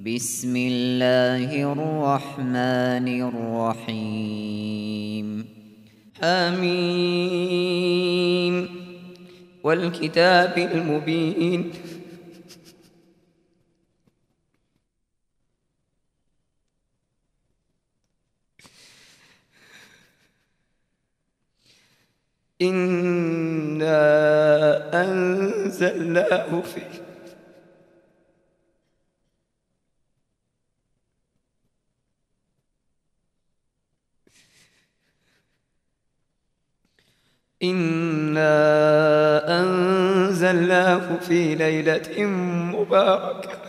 بسم الله الرحمن الرحيم حميم والكتاب المبين إنا أنزلناه في ليلة مباركة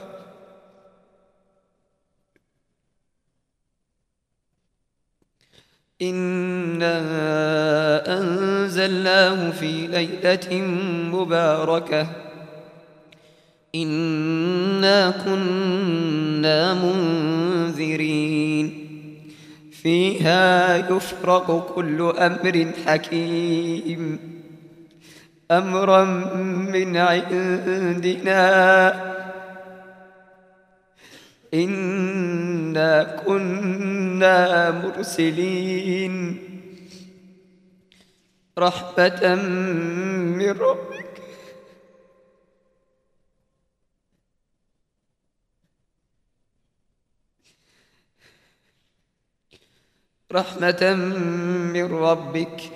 إنا كنا منذرين فيها يفرق كل أمر حكيم أمرا من عندنا إنا كنا مرسلين رحمة من ربك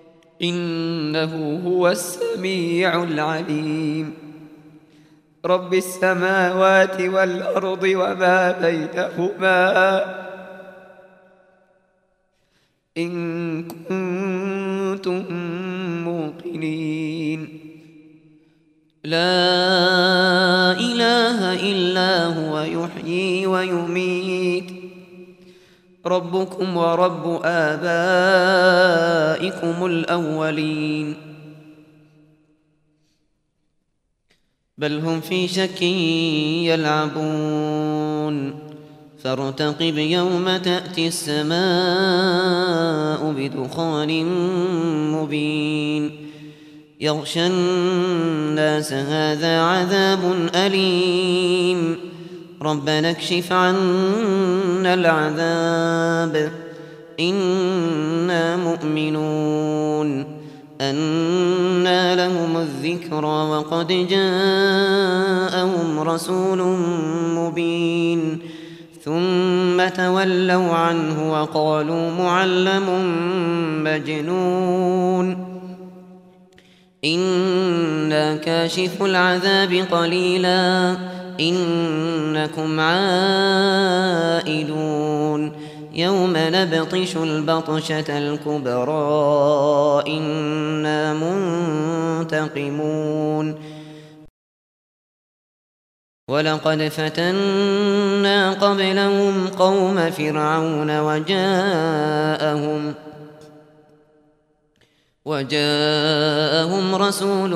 إنه هو السميع العليم رب السماوات والأرض وما بينهما إن كنتم موقنين لا إله إلا هو يحيي ويميت ربكم ورب آبائكم الأولين بل هم في شك يلعبون فارتقب يوم تأتي السماء بدخان مبين يغشى الناس هذا عذاب أليم ربنا اكشف عنا العذاب إنا مؤمنون أنى لهم الذكرى وقد جاءهم رسول مبين ثم تولوا عنه وقالوا معلم مجنون إنا كاشف العذاب قليلا إنكم عائدون يوم نبطش البطشة الكبرى إنا منتقمون ولقد فتنا قبلهم قوم فرعون وجاءهم رسول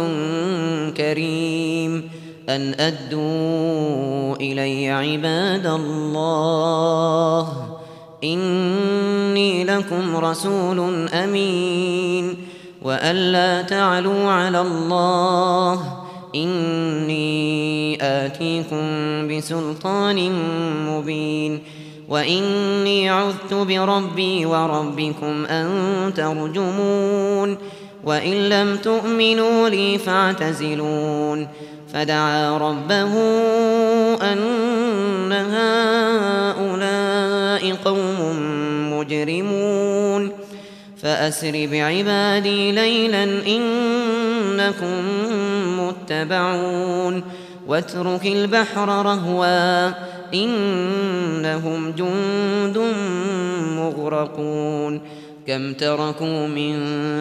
كريم أن أدوا إلي عباد الله إني لكم رسول أمين وأن لا تعلوا على الله إني آتيكم بسلطان مبين وإني عذت بربي وربكم أن ترجمون وإن لم تؤمنوا لي فاعتزلون فدعا ربه أن هؤلاء قوم مجرمون فأسر بعبادي ليلا إنكم متبعون واترك البحر رهوا إنهم جند مغرقون كم تركوا من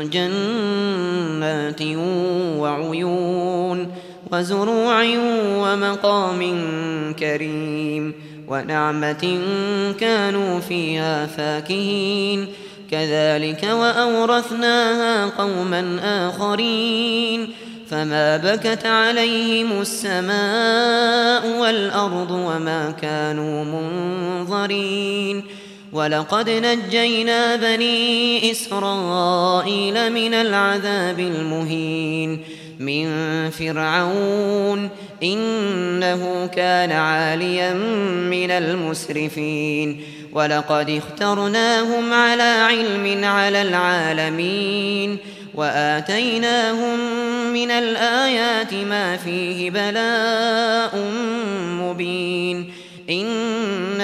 جنات وعيون وزروع ومقام كريم ونعمة كانوا فيها فاكهين كذلك وأورثناها قوما آخرين فما بكت عليهم السماء والأرض وما كانوا منظرين ولقد نجينا بني إسرائيل من العذاب المهين من فرعون إنه كان عاليا من المسرفين ولقد اخترناهم على علم على العالمين وآتيناهم من الآيات ما فيه بلاء مبين إن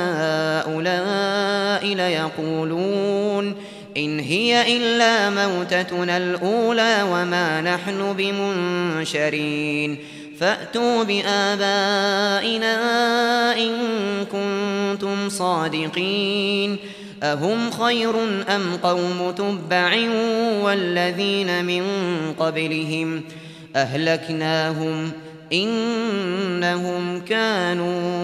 هؤلاء ليقولون إن هي إلا موتتنا الأولى وما نحن بمنشرين فأتوا بآبائنا إن كنتم صادقين أهم خير أم قوم تبع والذين من قبلهم أهلكناهم إنهم كانوا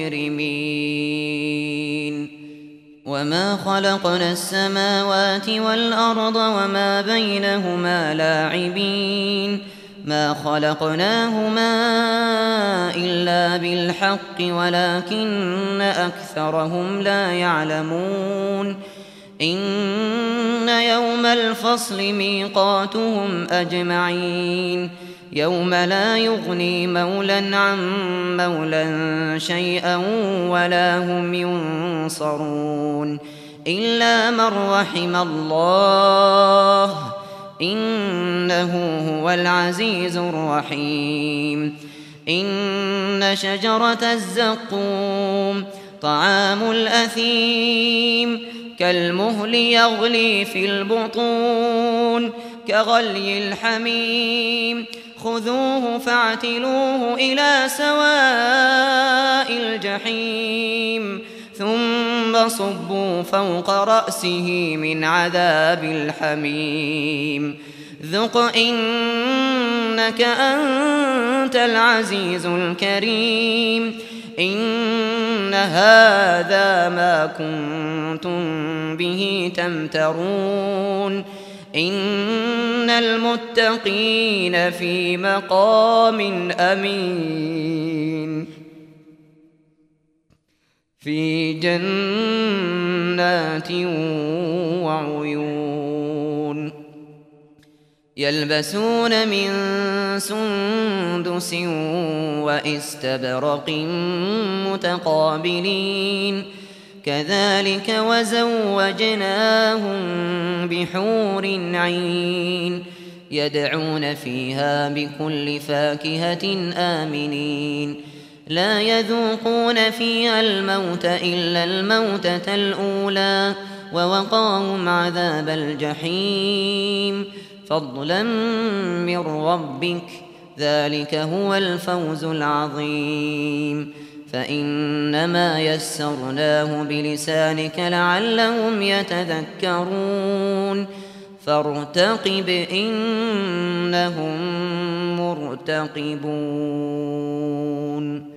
مجرمين وما خلقنا السماوات والأرض وما بينهما لاعبين ما خلقناهما إلا بالحق ولكن أكثرهم لا يعلمون إن يوم الفصل ميقاتهم أجمعين يوم لا يغني مولى عن مولى شيئا ولا هم ينصرون إلا من رحم الله إنه هو العزيز الرحيم إن شجرة الزقوم طعام الأثيم كالمهل يغلي في البطون كغلي الحميم خذوه فاعتلوه إلى سواء الجحيم ثم صبوا فوق رأسه من عذاب الحميم ذق إنك أنت العزيز الكريم إن هذا ما كنتم به تمترون إن المتقين في مقام أمين في جنات وعيون يلبسون من سندس وإستبرق متقابلين كذلك وزوجناهم بحور عين يدعون فيها بكل فاكهة آمنين لا يذوقون فيها الموت إلا الموتة الأولى ووقاهم عذاب الجحيم فضلا من ربك ذلك هو الفوز العظيم فإنما يسرناه بلسانك لعلهم يتذكرون فارتقب إنهم مرتقبون